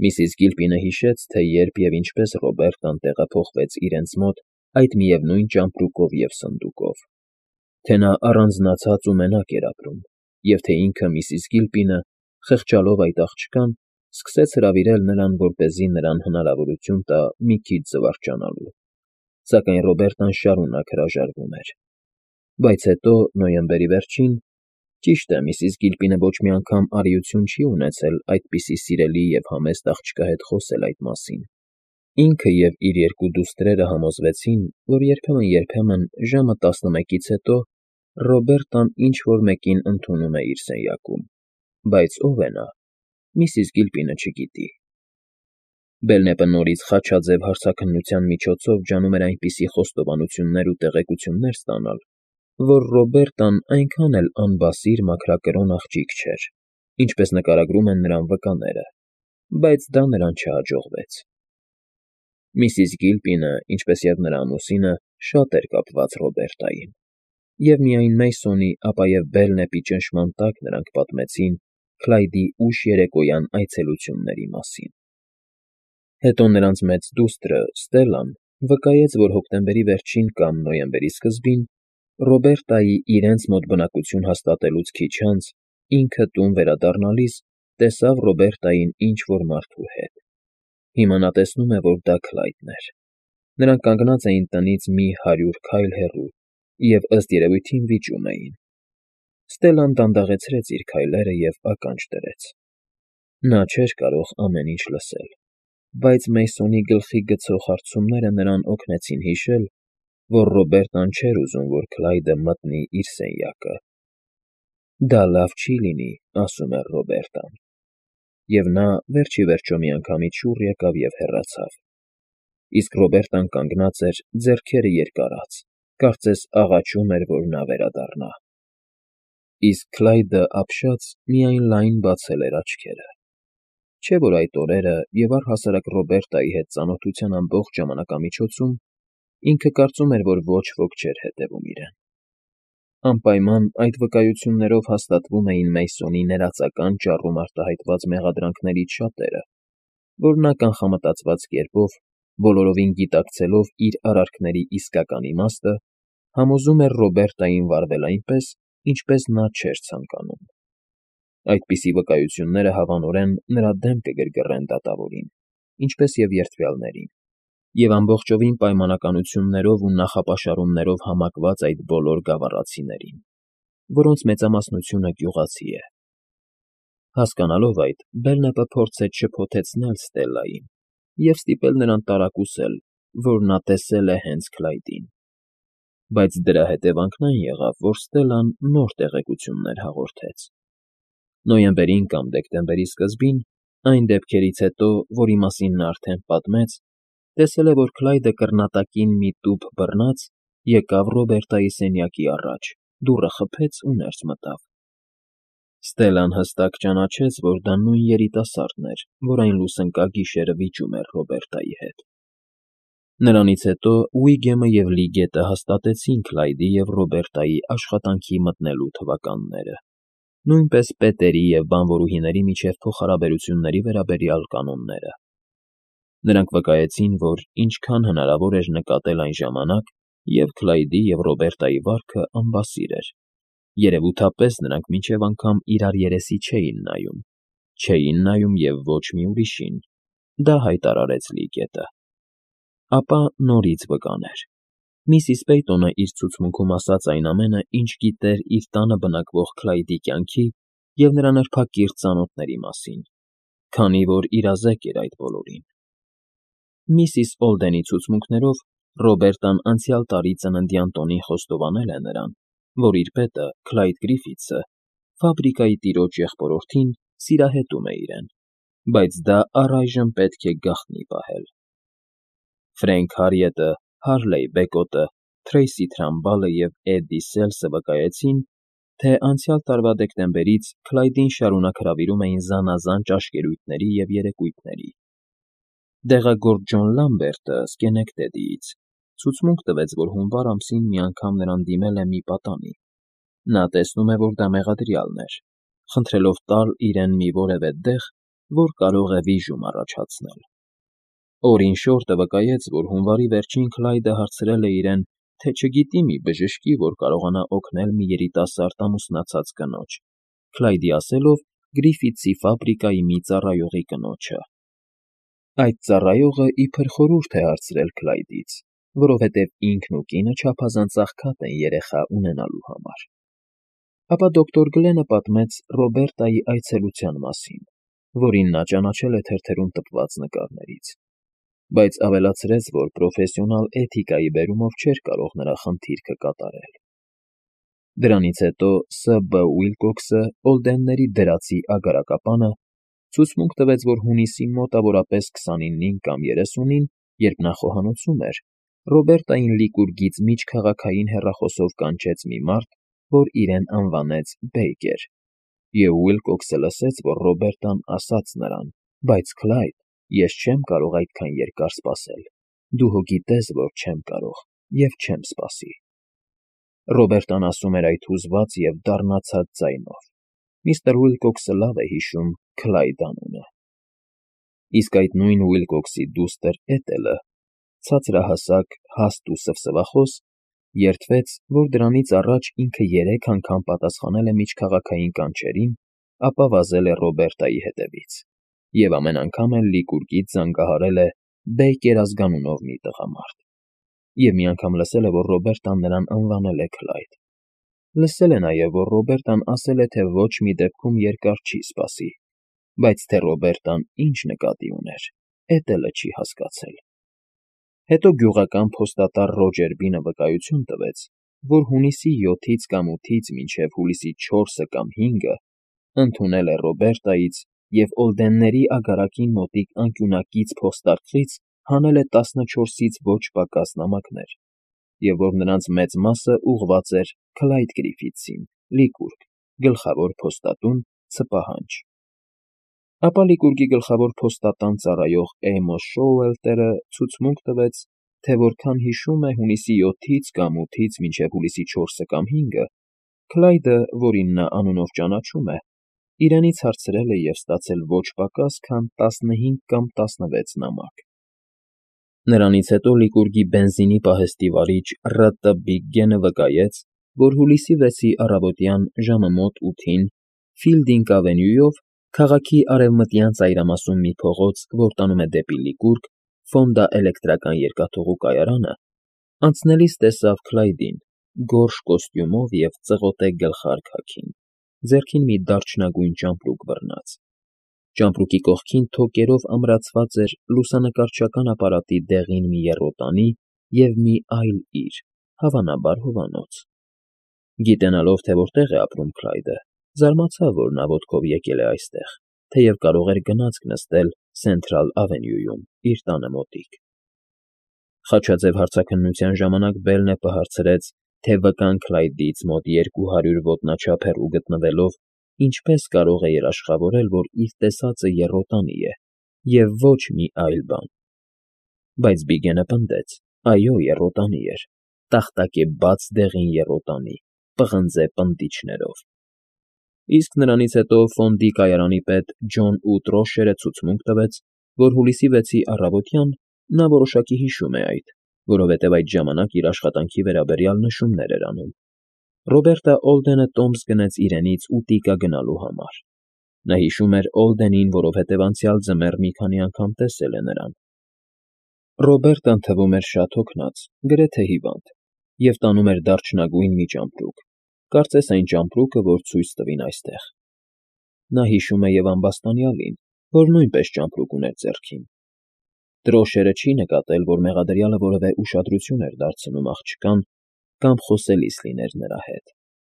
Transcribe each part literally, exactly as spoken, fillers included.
Միսիս Գիլպինը հիշեց, թե երբ և ինչպես Ռոբերտան տեղափոխվեց իրենց մոտ այդ միևնույն ճամպրուկով և սնդուկով, թե նա առանձնացած ու մենակ էր ապրում, և թե ինքը միսիս Գիլպինը, խղճալով այդ աղջկան, սկսեց հրավիրել նրան, որպեսզի նրան հնարավորություն տա մի քիչ զվարճանալու, սակայն Ռոբերտան շարունակ հրաժարվում էր։ Բայց հետո, նոյեմբերի վերջին, ճիշտ է, միսիս Գիլպինը ոչ մի անգամ արիություն չի ունեցել այդպիսի սիրելի և համեստ աղջկա հետ խոսել այդ մասին, ինքը և իր երկու դուստրերը համոզվեցին, որ երբեմն֊երբեմն ժամը տասնմեկից հետո Ռոբերտան ինչ֊որ մեկին ընդունում է իր սենյակում, բայց ով է նա, միսիս Գիլպինը չգիտի։ Բելնեպը նորից խաչաձև հարցաքննության միջոցով ջանում էր այնպիսի խոստովանություններ ու տեղեկություններ ստանալ, որ Ռոբերտան այնքան էլ անբասիր մաքրակրոն աղջիկ չէր, ինչպես նկարագրում են նրան վկաները, բայց դա նրան չհաջողվեց։ Միսիս Գիլպինը, ինչպես և նրա ամուսինը, շատ էր կապված Ռոբերտային, և միայն Մեյսոնի, ապա և Բելնեպի ճնշման տակ նրանք պատմեցին Քլայդի ուշ երեկոյան այցելությունների մասին։ Հետո նրանց մեծ դուստրը՝ Ստելլան, վկայեց, որ հոկտեմբերի վերջին կամ նոյեմբերի սկզբին Ռոբերտայի իրենց մոտ բնակություն հաստատելուց քիչ անց ինքը տուն վերադառնալիս տեսավ Ռոբերտային ինչ֊որ մարդու հետ։ Հիմա նա տեսնում է, որ դա Քլայդն էր։ Նրանք կանգնած էին տնից մի հարյուր քայլ հեռու և, ըստ երևույթին, վիճում էին։ Ստելլան դանդաղեցրեց իր քայլերը և ականջ դրեց։ Նա չէր կարող ամեն ինչ լսել, բայց Մեյսոնի գլխի գցող հարցումները նրան օգնեցին հիշել, որ Ռոբերտան չէր ուզում, որ Քլայդը մտնի իր սենյակը։ «Դա լավ չի լինի», ասում էր Ռոբերտան։ Եվ նա վերջ ի վերջո միանգամից շուռ եկավ և հեռացավ։ Իսկ Ռոբերտան կանգնած էր, ձեռքերը երկարած, կարծես աղաչում էր, որ նա վերադառնա։ Իսկ Քլայդը, ապշած, միայն լայն բացել էր աչքերը։ Չէ՞ որ այդ օրերը և առհասարակ Ռոբերտայի հետ ծանոթության ամբողջ ժամանակամիջոցում ինքը կարծում էր, որ ոչ ոք չէր հետևում իրեն։ Անպայման այդ վկայություններով հաստատվում էին Մեյսոնի ներածական ճառում արտահայտված մեղադրանքներից շատերը, որ նա կանխամտածված կերպով, բոլորովին գիտակցելով իր արարքների իսկական իմաստը, համոզում էր Ռոբերտային վարվել այնպես, ինչպես նա չէր ցանկանում։ Այդպիսի վկայությունները հավանորեն նրա դեմ կգրգռեն դատավորին, ինչպես և երդվյալներին, և ամբողջովին պայմանականություններով ու նախապաշարումներով համակված այդ բոլոր գավառացիներին, որոնց մեծամասնությունը գյուղացի է։ Հասկանալով այդ, Բելնեպը փորձեց շփոթեցնել Ստելլային և ստիպել նրան տարակուսել, որ նա տեսել է հենց Քլայդին։ Բայց դրա հետևանքն այն եղավ, որ Ստելլան նոր տեղեկություններ հաղորդեց։ Նոյեմբերին կամ դեկտեմբերի սկզբին, այն դեպքերից հետո, որի մասին նա արդեն պատմեց, տեսել է, որ Քլայդը կռնատակին մի տուփ բռնած եկավ Ռոբերտայի սենյակի առաջ, դուռը խփեց ու ներս մտավ։ Ստելլան հստակ ճանաչեց, որ դա նույն երիտասարդն էր, որ այն լուսընկա գիշերը վիճում էր Ռոբերտայի հետ։ Նրանից հետո Ուիգեմը և Լիգետը հաստատեցին Քլայդի և Ռոբերտայի աշխատանքի մտնելու թվականները, նույնպես պետերի և բանվորուհիների միջև փոխհարաբերությունների վերաբերյալ կանոնները։ Նրանք վկայեցին, որ ինչքան հնարավոր էր նկատել այն ժամանակ, և Քլայդի և Ռոբերտայի վարքը անբասիր էր, երևութապես նրանք մինչև անգամ իրար երեսի չէին նայում, չէին նայում և ոչ մի ուրիշին, դա հայտարարեց Լիգետը։ Ապա նորից վկաներ։ Միսիս Պեյտոնը իր ցուցմունքում ասաց այն ամենը, ինչ գիտեր իր տանը բնակվող Քլայդի կյանքի և նրա նրբակիրթ ծանոթների մասին, քանի որ իրազեկ էր այդ բոլորին։ Միսիս Օլդենի ցուցմունքներով Ռոբերտան անցյալ տարի ծննդյան տոնին խոստովանել է նրան, որ իր պետը՝ Քլայդ Գրիֆիթսը, ֆաբրիկայի տիրոջ եղբորորդին, սիրահետում է իրեն, բայց դա առայժմ պետք է գաղտնի պահել։ Ֆրենք Հարիետը, Հարլեյ Բեկոտը, Թրեյսի Թրամբալը և Էդդի Սելսը վկայեցին, թե անցյալ տարվա դեկտեմբերից Քլայդին շարունակ հրավիրում էին զանազան ճաշկերույթների և երեկույթների։ Դեղագործ Ջոն Լամբերտը Սկենեկտեդիից ցուցմունք տվեց, որ հունվար ամսին մի անգամ նրան դիմել է մի պատանի։ Նա տեսնում է, որ դա մեղադրյալն էր, խնդրելով տալ իրեն մի որևէ դեղ, որ կարող է վիժում առաջացնել։ Օրին շորտը վկայեց, որ հունվարի վերջին Քլայդը հարցրել է իրեն, թե չգիտի մի բժշկի, որ կարողանա օգնել մի երիտասարդ ամուսնացած կնոջ, Քլայդի ասելով Գրիֆիթսի ֆաբրիկայի մի ծառայողի կնոջը։ Այդ ծառայողը իբր խորհուրդ է հարցրել Քլայդից, որովհետև ինքն ու կինը չափազանց աղքատ են երեխա ունենալու համար։ Ապա դոկտոր Գլենը պատմեց Ռոբերտայի այցելության մասին, որին նա ճանաչել է թերթերում տպված նկարներից, բայց ավելացրեց, որ պրոֆեսիոնալ էթիկայի բերումով չէր կարող նրա խնդիրքը կատարել։ Դրանից հետո Ս Բ Ուիլկոքսը, Օլդենների դրացի ագարակապանը, ցուցմունք տվեց, որ հունիսի մոտավորապես քսանինին կամ երեսունին, երբ նա խոհանոցում էր, Ռոբերտային Լիկուրգից միջքաղաքային հեռախոսով կանչեց մի մարդ, որ իրեն անվանեց Բեյկեր, և Ուիլկոքսը լսեց, որ Ռոբերտան ասաց նրան. «Բայց Քլայդ, ես չեմ կարող այդքան երկար սպասել, դու հո գիտես, որ չեմ կարող և չեմ սպասի»։ Ռոբերտան ասում էր այդ հուզված և դառնացած ձայնով։ Միստր Ուիլկոքսը լավ է հիշում Քլայդ անունը։ Իսկ այդ նույն Ուիլկոքսի դուստր Էտելը, ցածրահասակ, հաստ ու սվսվախոս, երդվեց, որ դրանից առաջ ինքը երեք անգամ պատասխանել է միջքաղաքային կանչերին, ապա վազել է Ռոբերտայի հետևից, և ամեն անգամ էլ Լիկուրգից զանգահարել է Բեյկեր ազգանունով մի տղամարդ, և մի անգամ լսել է, որ Ռոբերտան նրան անվանել է Քլայդ։ Լսել է նաև, որ Ռոբերտան ասել է, թե ոչ մի դեպքում երկար չի սպասի, բայց թե Ռոբերտան ինչ նկատի ուներ, Էտելը չի հասկացել։ Հետո գյուղական փոստատար Ռոջեր Բինը վկայություն տվեց, որ հունիսի յոթից կամ ութից մինչև հուլիսի չորսը կամ հինգը ընդունել է Ռոբերտայից և Օլդենների ագարակին մոտիկ անկյունակից փոստարկղից հանել է տասնչորսից ոչ պակաս նամակներ, և որ նրանց մեծ մասը ուղղված էր Քլայդ Գրիֆիթսին, Լիկուրգ, գլխավոր փոստատուն, Ցպահանջ։ Ապա Լիկուրգի գլխավոր փոստատան ծառայող Էյմոս Շոուելտերը ցուցմունք տվեց, թե որքան հիշում է հունիսի յոթից կամ ութից մինչև հուլիսի չորսը կամ հինգը, Քլայդը, որին նա անունով ճանաչում է, իրենից հարցրել է և ստացել ոչ պակաս, քան տասնհինգ կամ տասնվեց նամակ։ Նրանից հետո Լիկուրգի բենզինի պահեստի վարիչ Ռ Տ Բիգգենը վկայեց, որ հուլիսի վեցի առավոտյան ժամը մոտ ութին Ֆիլդինգ Ավենյուով, քաղաքի արևմտյան ծայրամասում մի փողոց, որ տանում է դեպի Լիկուրգ, Ֆոնդա էլեկտրական երկաթուղու կայարանը, անցնելիս տեսավ Քլայդին, գորշ կոստյումով և ծղոտե գլխարկ հագին, ձեռքին մի դարչնագույն ճամպրուկ բռնած։ Ճամպրուկի կողքին թոկերով ամրացված էր լուսանկարչական ապարատի դեղին մի եռոտանի և մի այլ իր, հավանաբար հովանոց։ Գիտենալով, թե որտեղ է ապրում Քլայդը, զարմացավ, որ նա ոտքով եկել է այստեղ, թեև կարող էր գնացք նստել Սենթրալ Ավենյուում, իր տանը մոտիկ։ Խաչաձև հարցաքննության ժամանակ Բելնեպը հարցրեց, թե վկան Քլայդից մոտ երկու հարյուր ոտնաչափ հեռու գտնվելով ինչպես կարող է երաշխավորել, որ իր տեսածը եռոտանի է և ոչ մի այլ բան։ Բայց Բիգենը պնդեց. այո, եռոտանի էր, տախտակե բաց դեղին եռոտանի, պղնձե պնդիչներով։ Իսկ նրանից հետո Ֆոնդի կայարանի պետ Ջոն ու Տրոշերը ցուցմունք տվեց, որ հուլիսի վեցի առավոտյան նա որոշակի հիշում է այդ, որովհետև այդ ժամանակ իր աշխատանքի վերաբերյալ նշումներ էր անում։ Ռոբերտա Օլդենը տոմս գնեց իրենից ուտիկա գնալու համար։ Նա հիշում էր Օլդենին, որովհետև անցյալ ձմեռ մի քանի անգամ տեսել է նրան։ Ռոբերտան թվում էր շատ հոգնած, գրեթե հիվանդ, և տանում էր դարչնագույն մի ճամպրուկ, կարծես այն ճամպրուկը, որ ցույց տվին այստեղ։ Նա հիշում է և ամբաստանյալին, որ նույնպես ճամպրուկ ուներ ձեռքին։ Տրոշերը չի նկատել, որ մեղադրյալը որևէ ուշադրություն էր դարձնում աղջկան կամ խոսելիս լիներ նրա հետ։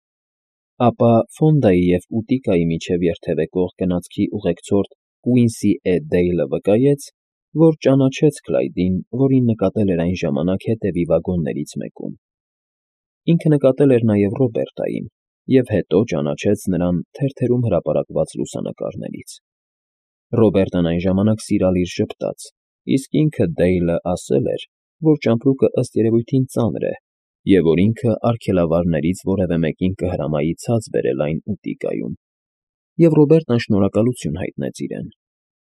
Ապա Ֆոնդայի և Ուտիկայի միջև երթևեկող գնացքի ուղեկցորդ Կուինսի Է. Դեյլը վկայեց, որ ճանաչեց Քլայդին, որին նկատել էր այն ժամանակ հետևի վագոններից մեկում։ Ինքը նկատել էր նաև Ռոբերտային և հետո ճանաչեց նրան թերթերում հրապարակված լուսանկարներից։ Ռոբերտան այն ժամանակ սիրալիր ժպտաց, իսկ ինքը՝ Դեյլը, ասել էր, որ ճամպրուկը ըստ երևույթին ծանր է և որ ինքը արգելավարներից որևէ մեկին կհրամայի ցած բերել այն Ուտիկայում, և Ռոբերտան շնորհակալություն հայտնեց իրեն։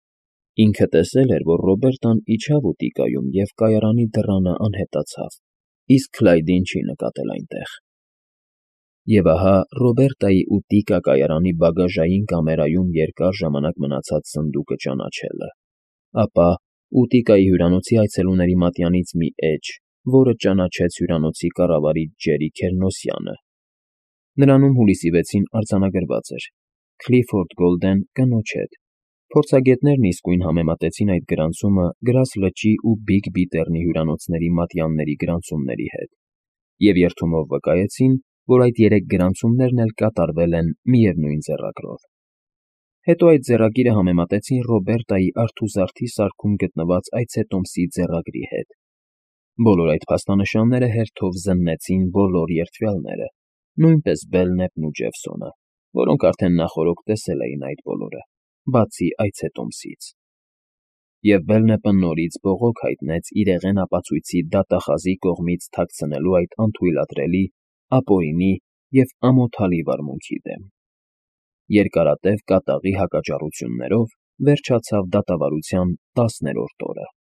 Ինքը տեսել էր, որ Ռոբերտան իջավ ուտիկայում և կայարանի դռանը անհետացավ, իսկ Քլայդին չի նկատել այնտեղ։ Եվ ահա Ռոբերտայի ու Տիկա կայարանի բագաժային կամերայում երկար ժամանակ մնացած սնդուկը ճանաչելը, ապա Ուտիկայի հյուրանոցի այցելուների մատյանից մի էջ, որը ճանաչեց հյուրանոցի կառավարիչ Ջերի Քերնոսյանը։ Նրանում հուլիսի վեցին արձանագրված էր. «Քլիֆորդ Գոլդեն, կնոջ հետ»։ Փորձագետներն իսկույն համեմատեցին այդ գրանցումը Գրաս լճի ու Բիգ Բիթեռնի հյուրանոցների մատյանների գրանցումների հետ և երդումով վկայեցին, որ այդ երեք գրանցումներն էլ կատարվել են միևնույն ձեռագրով։ Հետո այդ ձեռագիրը համեմատեցին Ռոբերտայի արթուզարդի սարքում գտնված այցետոմսի ձեռագրի հետ։ Բոլոր այդ փաստանշանները հերթով զննեցին բոլոր երդվյալները, նույնպես Բելնեպն ու Ջեֆսոնը, որոնք արդեն նախօրոք տեսել էին այդ բոլորը, բացի այցետոմսից։ Եվ Բելնեպը նորից բողոք հայտնեց իրեղեն ապացույցի դատախազի կողմից թաքցնելու այդ անթույլատրելի, ապօրինի և ամոթալի վարմունքի դեմ։ Երկարատև կատաղի հակաճառություններով վերջացավ դատավարության տասներորդ օրը։